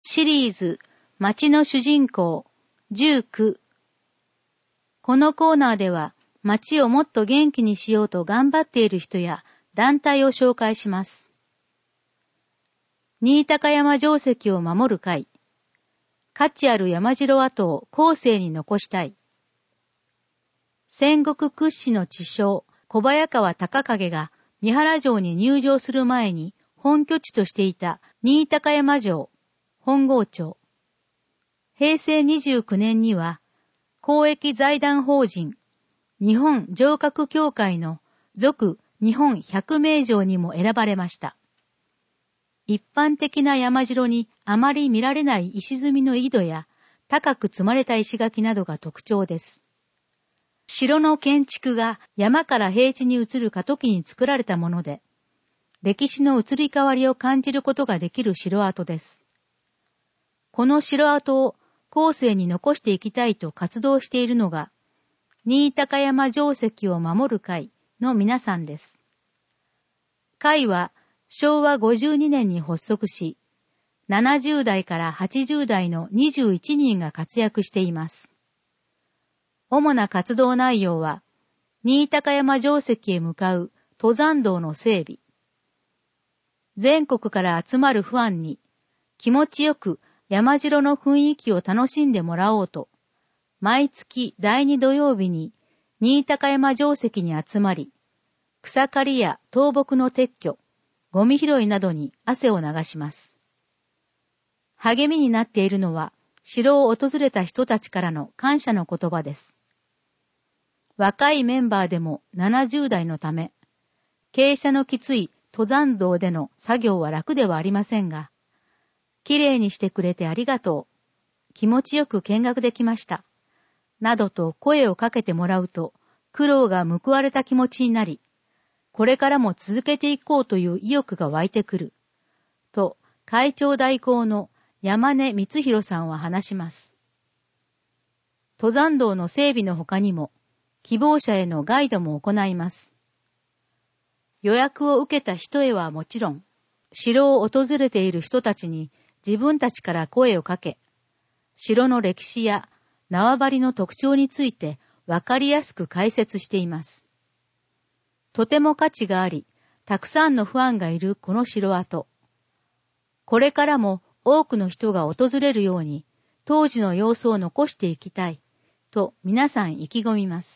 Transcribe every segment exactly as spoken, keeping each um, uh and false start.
シリーズ街の主人公じゅうきゅう。このコーナーでは街をもっと元気にしようと頑張っている人や団体を紹介します。新高山城跡を守る会。価値ある山城跡を後世に残したい。戦国屈指の知将小早川隆景が三原城に入城する前に本拠地としていた新高山城本郷町。へいせいにじゅうきゅうねんには公益財団法人日本城郭協会の続日本百名城にも選ばれました。一般的な山城にあまり見られない石積みの井戸や高く積まれた石垣などが特徴です。城の建築が山から平地に移る過渡期に作られたもので、歴史の移り変わりを感じることができる城跡です。この城跡を後世に残していきたいと活動しているのが、新高山城跡を守る会の皆さんです。会はしょうわごじゅうにねんに発足し、ななじゅうだいからはちじゅうだいのにじゅういちにんが活躍しています。主な活動内容は、新高山城跡へ向かう登山道の整備、全国から集まるファンに気持ちよく山城の雰囲気を楽しんでもらおうと、毎月だいに土曜日に新高山城跡に集まり、草刈りや倒木の撤去、ゴミ拾いなどに汗を流します。励みになっているのは、城を訪れた人たちからの感謝の言葉です。若いメンバーでもななじゅうだいのため、傾斜のきつい登山道での作業は楽ではありませんが、きれいにしてくれてありがとう。気持ちよく見学できました。などと声をかけてもらうと、苦労が報われた気持ちになり、これからも続けていこうという意欲が湧いてくる。と、会長代行の山根光弘さんは話します。登山道の整備の他にも、希望者へのガイドも行います。予約を受けた人へはもちろん、城を訪れている人たちに自分たちから声をかけ、城の歴史や縄張りの特徴についてわかりやすく解説しています。とても価値があり、たくさんのファンがいるこの城跡。これからも多くの人が訪れるように、当時の様子を残していきたい、と皆さん意気込みます。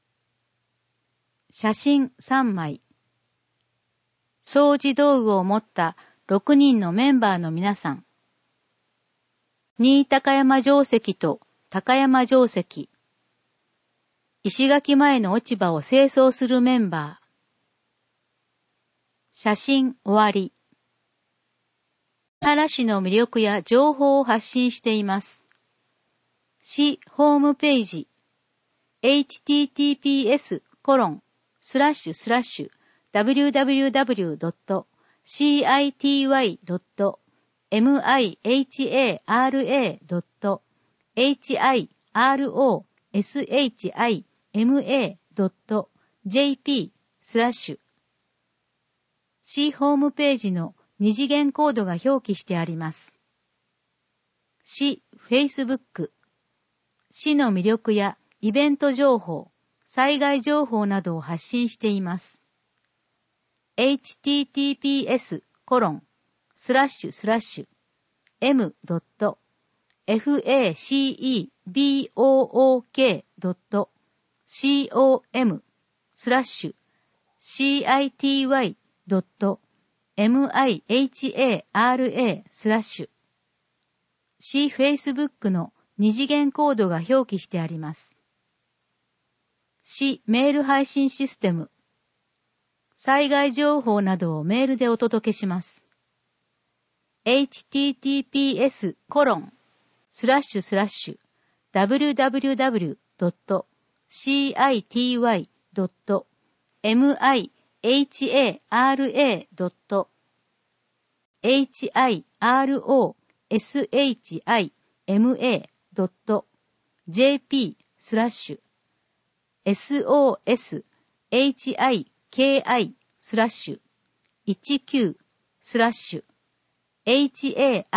写真さんまい。掃除道具を持ったろくにんのメンバーの皆さん。新高山城跡と高山城跡。石垣前の落ち葉を清掃するメンバー。写真終わり。原市の魅力や情報を発信しています。市ホームページ エイチティーティーピーエスコロンスラッシュスラッシュダブリューダブリューダブリュードットシーアイティーワイドットエムアイエイチエーアールエードットエイチアイアールオーエスエイチアイエムエードットジェーピースラッシュ C ホームページの二次元コードが表記してあります。市 Facebook、市の魅力やイベント情報、災害情報などを発信しています。エイチティーティーピーエスコロンスラッシュスラッシュエムドットエフエーシーイービーオーオーケードットコムスラッシュシーアイティーワイドットエムアイエイチエーアールエースラッシュ C フェイスブックの二次元コードが表記してあります。市メール配信システム。災害情報などをメールでお届けします。エイチティーティーピーエスコロンスラッシュスラッシュダブリューダブリューダブリュードットシーアイティーワイドットエムアイエイチエーアールエードットエイチアイアールオーエスエイチアイエムエードットジェーピースラッシュエスオーエスエイチアイケーアイスラッシュいちきゅうスラッシュエイチエーアイ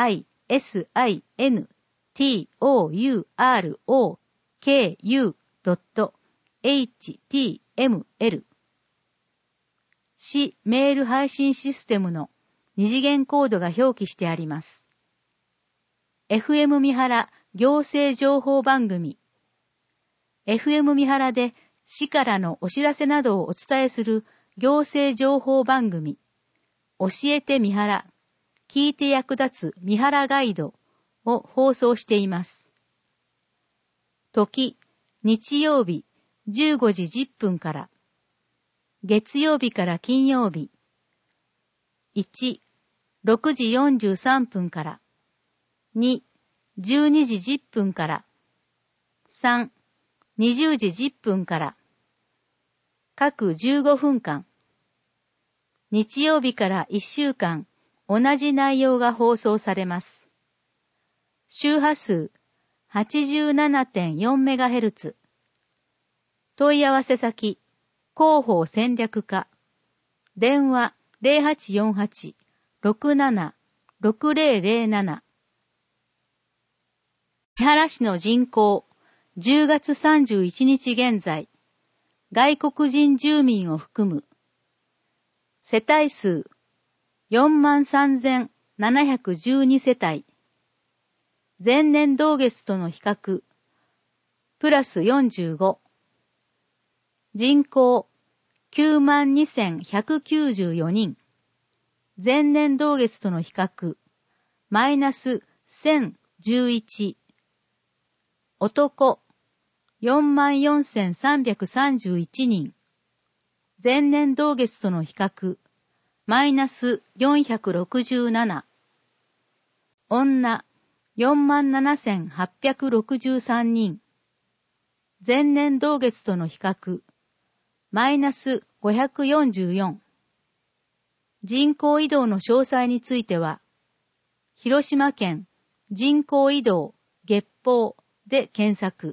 エスアイエヌティーオーユーアールオーケーユードットエイチティーエムエル 市メール配信システムの二次元コードが表記してあります。エフエム 三原行政情報番組。エフエム 三原で市からのお知らせなどをお伝えする行政情報番組。教えて三原。聞いて役立つ三原ガイドを放送しています。時、日曜日じゅうごじじゅっぷんから。月曜日から金曜日。いち、ろくじよんじゅうさんぷんから。に、じゅうにじじゅっぷんから。さん、にじゅうじじゅっぷんから。各じゅうごふんかん。日曜日からいっしゅうかん、同じ内容が放送されます。周波数 はちじゅうななてんよんメガヘルツ。問い合わせ先、広報戦略課。電話 ゼロはちよんはち ろくなな ろくゼロゼロなな。三原市の人口、じゅうがつさんじゅういちにち現在、外国人住民を含む。世帯数、よんまんさんぜんななひゃくじゅうにせ帯。前年同月との比較、プラスよんじゅうご。人口、きゅうまんにせんひゃくきゅうじゅうよにん。前年同月との比較、マイナスせんじゅういち。男、よんまんよんせんさんびゃくさんじゅういちにん。前年同月との比較、マイナスよんひゃくろくじゅうなな。女、よんまんななせんはっぴゃくろくじゅうさんにん。前年同月との比較、マイナスごひゃくよんじゅうよん。人口移動の詳細については、広島県人口移動月報で検索。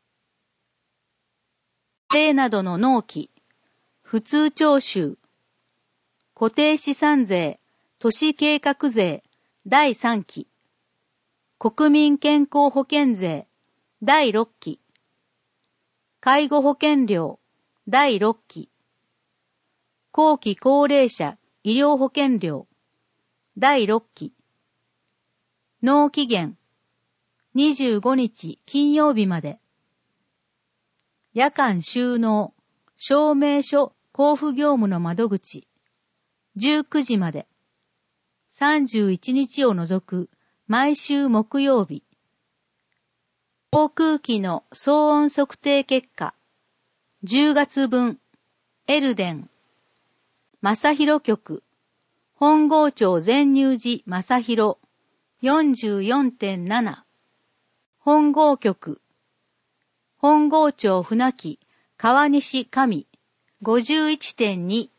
税などの納期、普通徴収、固定資産税、都市計画税、だいさんき、国民健康保険税、だいろっき、介護保険料、だいろっき、後期高齢者医療保険料、だいろっき、納期限、にじゅうごにち金曜日まで、夜間収納、証明書交付業務の窓口、じゅうくじまで、さんじゅういちにちを除く毎週木曜日、航空機の騒音測定結果、じゅうがつぶん、エルデン、正広局、本郷町全入寺正広、よんじゅうよんてんなな、本郷局、本郷町船木、川西上、ごじゅういってんに、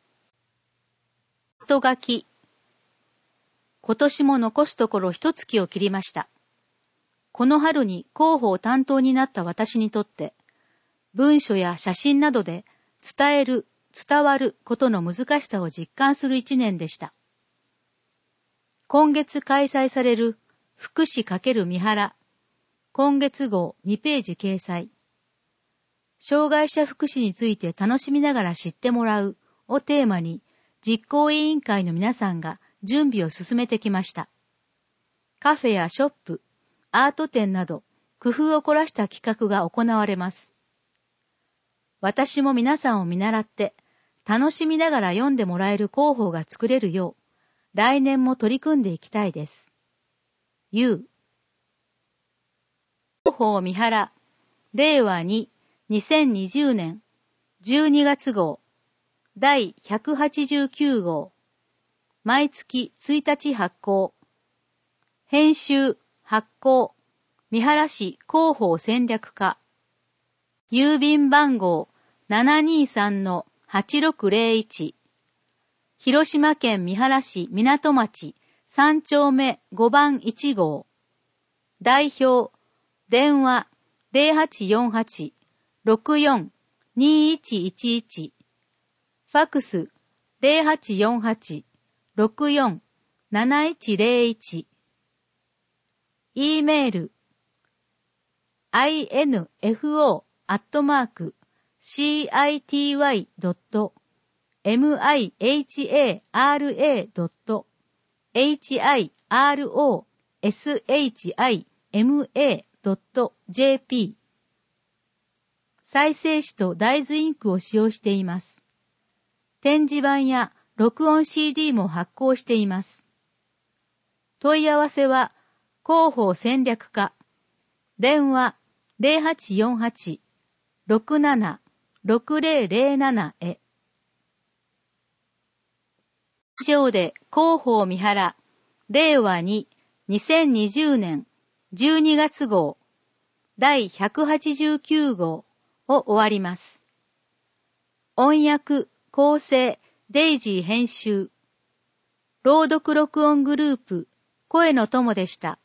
後書き。今年も残すところ一月を切りました。この春に広報担当になった私にとって、文書や写真などで伝える、伝わることの難しさを実感する一年でした。今月開催される福祉×三原、今月号にページ掲載。障害者福祉について楽しみながら知ってもらうをテーマに、実行委員会の皆さんが準備を進めてきました。カフェやショップ、アート展など工夫を凝らした企画が行われます。私も皆さんを見習って楽しみながら読んでもらえる広報が作れるよう来年も取り組んでいきたいです。ゆう広報三原れいわににせんにじゅうねんじゅうにがつ号だいひゃくはちじゅうきゅう号毎月ついたち発行編集発行三原市広報戦略課郵便番号 ななにさんのはちろくぜろいち 広島県三原市港町さんちょうめごばんいち号代表電話 ゼロはちよんはち ろくよん にいちいちいち ファクス ゼロはちよんはち ろくよん なないちぜろいち E メール、アイエヌエフオー アットマーク、シーアイティーワイ ドット、ミハラ ドット、エイチアイアールオーエスエイチアイエムエー ドット ジェーピー。再生紙と大豆インクを使用しています。展示板や録音 シーディー も発行しています。問い合わせは広報戦略課、電話 ゼロはちよんはち ろくなな ろくゼロゼロなな へ。以上で広報三原れいわににせんにじゅうねんじゅうにがつ号だいひゃくはちじゅうきゅう号を終わります。音訳、構成、デイジー編集。朗読録音グループ、声の友でした。